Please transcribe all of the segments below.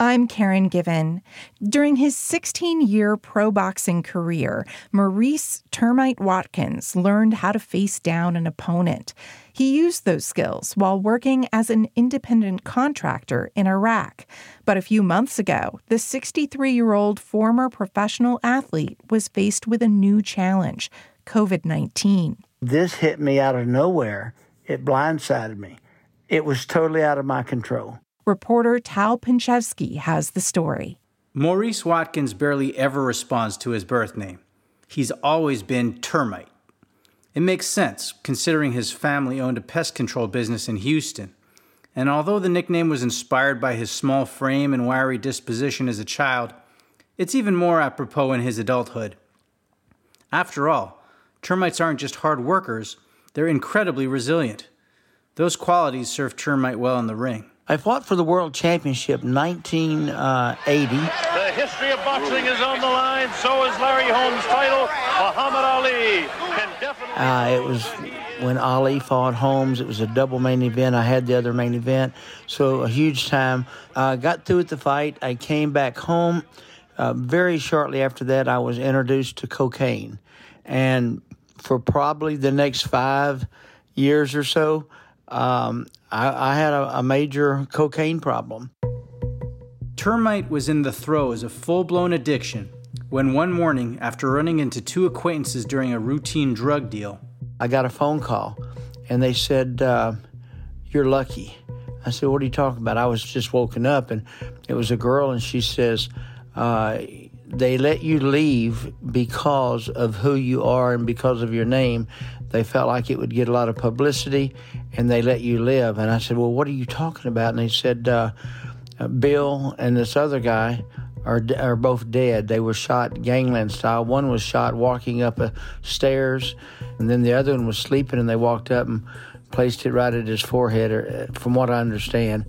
I'm Karen Given. During his 16-year pro boxing career, Maurice Termite Watkins learned how to face down an opponent. He used those skills while working as an independent contractor in Iraq. But a few months ago, the 63-year-old former professional athlete was faced with a new challenge, COVID-19. This hit me out of nowhere. It blindsided me. It was totally out of my control. Reporter Tal Pinchevsky has the story. Maurice Watkins barely ever responds to his birth name. He's always been Termite. It makes sense, considering his family owned a pest control business in Houston. And although the nickname was inspired by his small frame and wiry disposition as a child, it's even more apropos in his adulthood. After all, termites aren't just hard workers, they're incredibly resilient. Those qualities serve Termite well in the ring. I fought for the World Championship in 1980. The history of boxing is on the line. So is Larry Holmes' title. Muhammad Ali can definitely... It was when Ali fought Holmes. It was a double main event. I had the other main event. So a huge time. I got through with the fight. I came back home. Very shortly after that, I was introduced to cocaine. And for probably the next 5 years or so, I had a major cocaine problem. Termite was in the throes of full-blown addiction when one morning, after running into two acquaintances during a routine drug deal, I got a phone call, and they said, "You're lucky." I said, "What are you talking about?" I was just woken up, and it was a girl, and she says, "They let you leave because of who you are and because of your name. They felt like it would get a lot of publicity, and they let you live." And I said, "Well, what are you talking about?" And they said, "Bill and this other guy are both dead. They were shot gangland style. One was shot walking up a stairs, and then the other one was sleeping, and they walked up and placed it right at his forehead, from what I understand."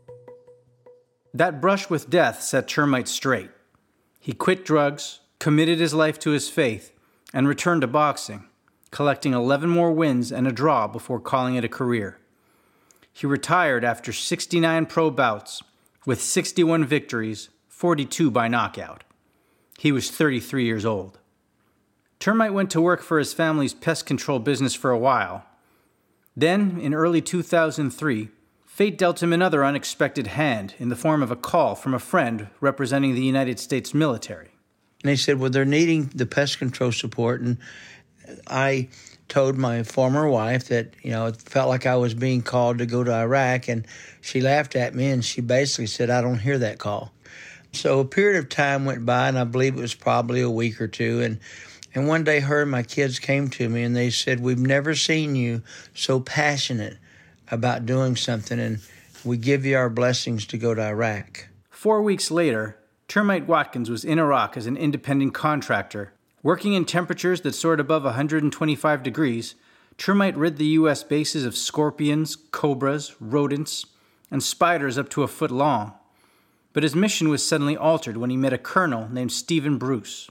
That brush with death set Termite straight. He quit drugs, committed his life to his faith, and returned to boxing, collecting 11 more wins and a draw before calling it a career. He retired after 69 pro bouts, with 61 victories, 42 by knockout. He was 33 years old. Termite went to work for his family's pest control business for a while. Then, in early 2003, fate dealt him another unexpected hand in the form of a call from a friend representing the United States military. And they said, well, they're needing the pest control support. And I told my former wife that, it felt like I was being called to go to Iraq. And she laughed at me, and she basically said, "I don't hear that call." So a period of time went by, and I believe it was probably a week or two. And one day her and my kids came to me, and they said, "We've never seen you so passionate about doing something, and we give you our blessings to go to Iraq." 4 weeks later, Termite Watkins was in Iraq as an independent contractor. Working in temperatures that soared above 125 degrees, Termite rid the U.S. bases of scorpions, cobras, rodents, and spiders up to a foot long. But his mission was suddenly altered when he met a colonel named Stephen Bruce.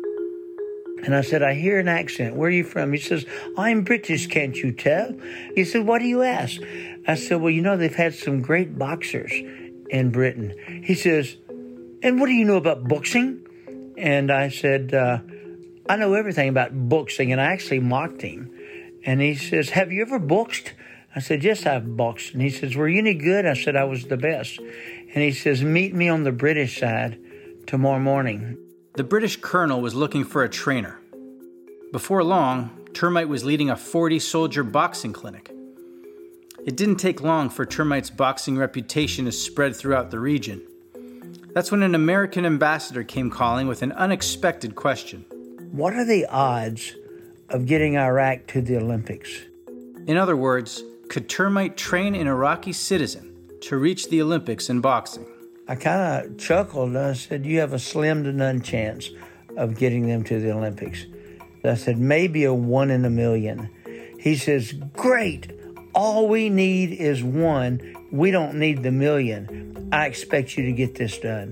And I said, "I hear an accent. Where are you from?" He says, "I'm British, can't you tell?" He said, "What do you ask?" I said, "Well, they've had some great boxers in Britain." He says, "And what do you know about boxing?" And I said, "I know everything about boxing," and I actually mocked him. And he says, "Have you ever boxed?" I said, "Yes, I've boxed." And he says, "Were you any good?" I said, "I was the best." And he says, "Meet me on the British side tomorrow morning." The British colonel was looking for a trainer. Before long, Termite was leading a 40-soldier boxing clinic. It didn't take long for Termite's boxing reputation to spread throughout the region. That's when an American ambassador came calling with an unexpected question. What are the odds of getting Iraq to the Olympics? In other words, could Termite train an Iraqi citizen to reach the Olympics in boxing? I kind of chuckled, and I said, "You have a slim to none chance of getting them to the Olympics." I said, "Maybe a 1 in a million." He says, "Great. All we need is 1. We don't need the million. I expect you to get this done."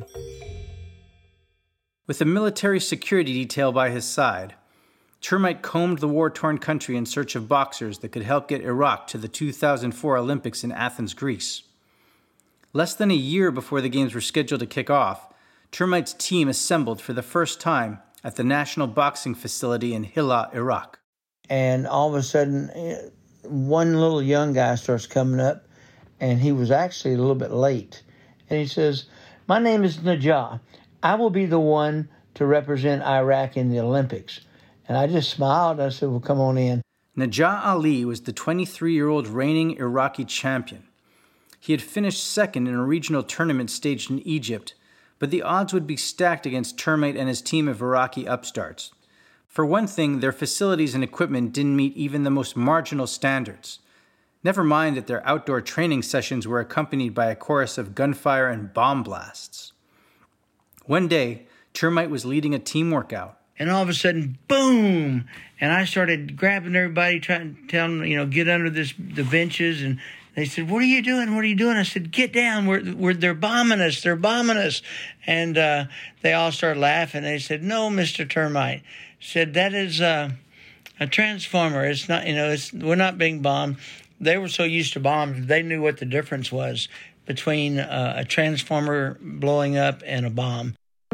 With a military security detail by his side, Termite combed the war-torn country in search of boxers that could help get Iraq to the 2004 Olympics in Athens, Greece. Less than a year before the games were scheduled to kick off, Termite's team assembled for the first time at the National Boxing Facility in Hilla, Iraq. And all of a sudden, one little young guy starts coming up, and he was actually a little bit late. And he says, "My name is Najah. I will be the one to represent Iraq in the Olympics." And I just smiled. I said, "Well, come on in." Najah Ali was the 23-year-old reigning Iraqi champion. He had finished second in a regional tournament staged in Egypt, but the odds would be stacked against Termite and his team of Iraqi upstarts. For one thing, their facilities and equipment didn't meet even the most marginal standards. Never mind that their outdoor training sessions were accompanied by a chorus of gunfire and bomb blasts. One day, Termite was leading a team workout. And all of a sudden, boom! And I started grabbing everybody, trying to tell them, get under the benches. And they said, "What are you doing? What are you doing?" I said, "Get down. They're bombing us. They're bombing us." And they all started laughing. They said, "No, Mr. Termite." Said, "That is a transformer. It's not, we're not being bombed." They were so used to bombs, they knew what the difference was between a transformer blowing up and a bomb.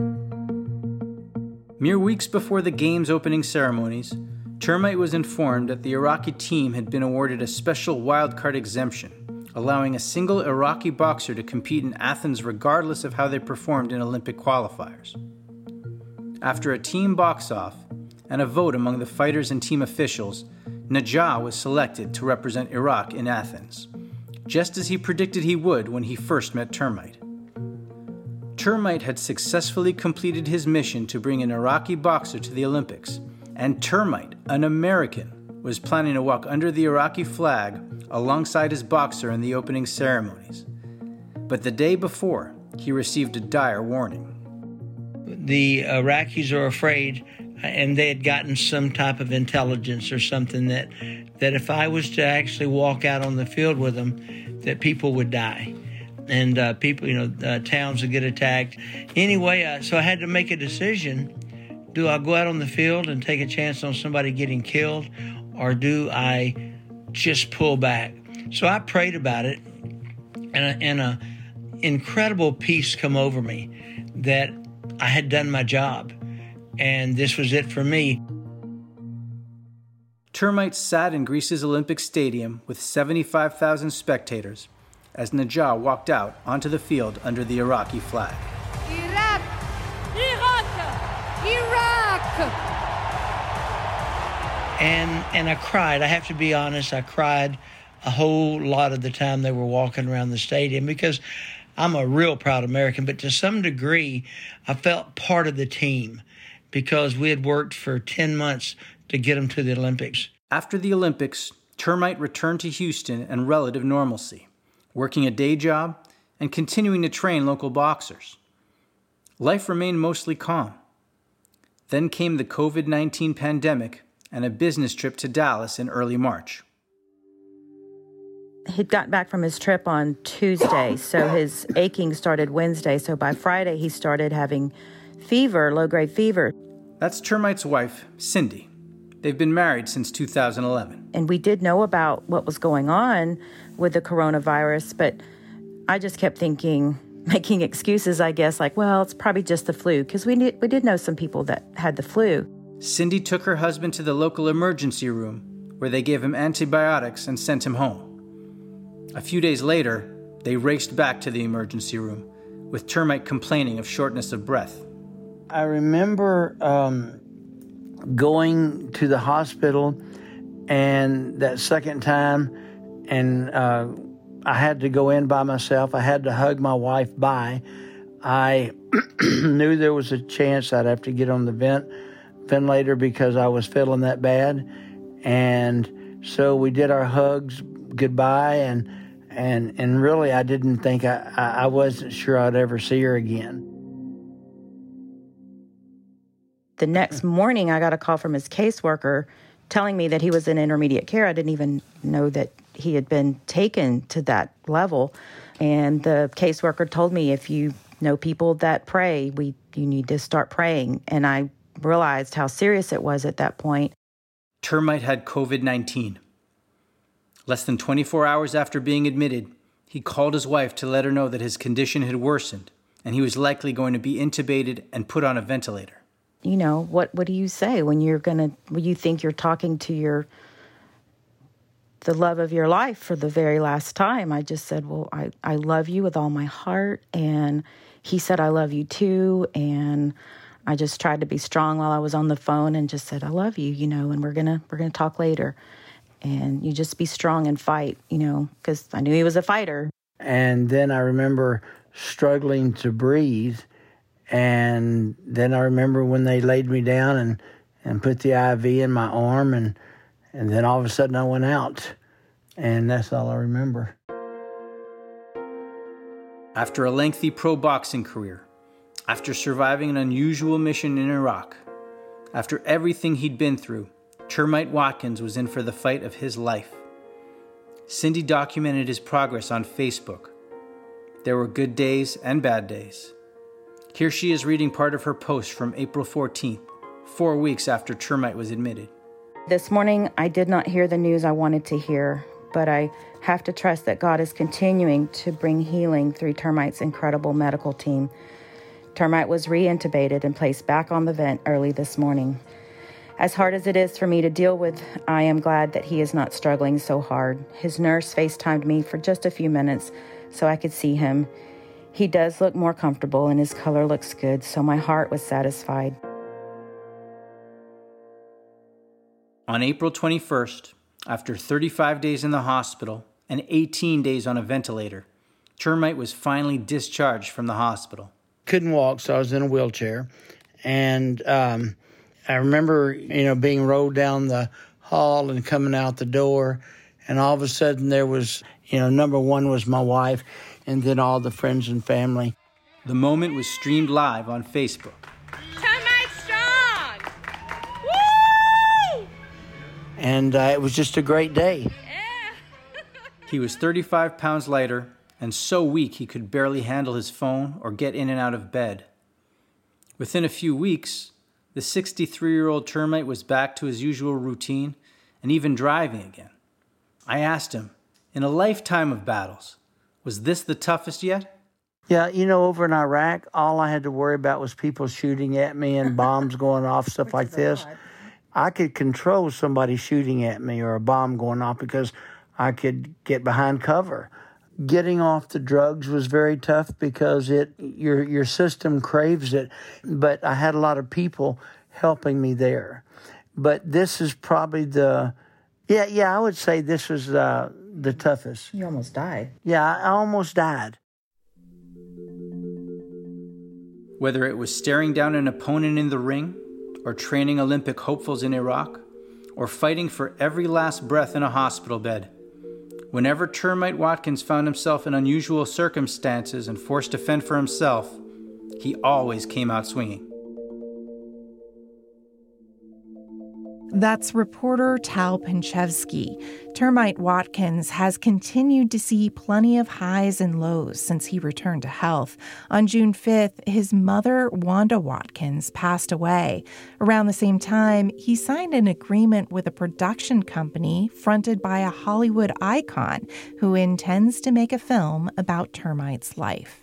Mere weeks before the game's opening ceremonies, Termite was informed that the Iraqi team had been awarded a special wildcard exemption, allowing a single Iraqi boxer to compete in Athens regardless of how they performed in Olympic qualifiers. After a team box-off and a vote among the fighters and team officials, Najah was selected to represent Iraq in Athens, just as he predicted he would when he first met Termite. Termite had successfully completed his mission to bring an Iraqi boxer to the Olympics, and Termite, an American, was planning to walk under the Iraqi flag alongside his boxer in the opening ceremonies. But the day before, he received a dire warning. The Iraqis are afraid, and they had gotten some type of intelligence or something that if I was to actually walk out on the field with them, that people would die. And people, towns would get attacked. Anyway, so I had to make a decision. Do I go out on the field and take a chance on somebody getting killed, or do I just pull back? So I prayed about it, and a incredible peace come over me that I had done my job, and this was it for me. Termite sat in Greece's Olympic Stadium with 75,000 spectators as Najah walked out onto the field under the Iraqi flag. Iraq! Iraq! Iraq! And I cried. I have to be honest, I cried a whole lot of the time they were walking around the stadium, because I'm a real proud American, but to some degree, I felt part of the team because we had worked for 10 months to get them to the Olympics. After the Olympics, Termite returned to Houston and relative normalcy, working a day job and continuing to train local boxers. Life remained mostly calm. Then came the COVID-19 pandemic and a business trip to Dallas in early March. He'd gotten back from his trip on Tuesday, so his aching started Wednesday. So by Friday, he started having fever, low-grade fever. That's Termite's wife, Cindy. They've been married since 2011. And we did know about what was going on with the coronavirus, but I just kept thinking, making excuses, I guess, like, well, it's probably just the flu, because we did know some people that had the flu. Cindy took her husband to the local emergency room, where they gave him antibiotics and sent him home. A few days later, they raced back to the emergency room, with Termite complaining of shortness of breath. I remember going to the hospital, and that second time, and I had to go in by myself. I had to hug my wife bye. I knew there was a chance I'd have to get on the ventilator because I was feeling that bad. And so we did our hugs goodbye, and really I didn't think, I wasn't sure I'd ever see her again. The next morning, I got a call from his caseworker telling me that he was in intermediate care. I didn't even know that he had been taken to that level. And the caseworker told me, if you know people that pray, you need to start praying. And I realized how serious it was at that point. Termite had COVID-19. Less than 24 hours after being admitted, he called his wife to let her know that his condition had worsened and he was likely going to be intubated and put on a ventilator. You know, what do you say when you think you're talking to the love of your life for the very last time? I just said, well, I love you with all my heart. And he said, I love you too. And I just tried to be strong while I was on the phone and just said, I love you, and we're going to talk later. And you just be strong and fight, because I knew he was a fighter. And then I remember struggling to breathe. And then I remember when they laid me down and put the IV in my arm, and then all of a sudden I went out. And that's all I remember. After a lengthy pro boxing career, after surviving an unusual mission in Iraq, after everything he'd been through, Termite Watkins was in for the fight of his life. Cindy documented his progress on Facebook. There were good days and bad days. Here she is reading part of her post from April 14th, 4 weeks after Termite was admitted. This morning, I did not hear the news I wanted to hear, but I have to trust that God is continuing to bring healing through Termite's incredible medical team. Termite was re-intubated and placed back on the vent early this morning. As hard as it is for me to deal with, I am glad that he is not struggling so hard. His nurse FaceTimed me for just a few minutes so I could see him. He does look more comfortable and his color looks good, so my heart was satisfied. On April 21st, after 35 days in the hospital and 18 days on a ventilator, Termite was finally discharged from the hospital. Couldn't walk, so I was in a wheelchair. And I remember, being rolled down the hall and coming out the door. And all of a sudden there was, number one was my wife, and then all the friends and family. The moment was streamed live on Facebook. Termite strong! Woo! And it was just a great day. Yeah. He was 35 pounds lighter and so weak he could barely handle his phone or get in and out of bed. Within a few weeks, the 63-year-old Termite was back to his usual routine and even driving again. I asked him, in a lifetime of battles, was this the toughest yet? Yeah, over in Iraq, all I had to worry about was people shooting at me and bombs going off, stuff like this. I could control somebody shooting at me or a bomb going off because I could get behind cover. Getting off the drugs was very tough because your system craves it. But I had a lot of people helping me there. But this is probably I would say this was the toughest. You almost died. Yeah, I almost died. Whether it was staring down an opponent in the ring, or training Olympic hopefuls in Iraq, or fighting for every last breath in a hospital bed, whenever Termite Watkins found himself in unusual circumstances and forced to fend for himself, he always came out swinging. That's reporter Tal Pinchevsky. Termite Watkins has continued to see plenty of highs and lows since he returned to health. On June 5th, his mother, Wanda Watkins, passed away. Around the same time, he signed an agreement with a production company fronted by a Hollywood icon who intends to make a film about Termite's life.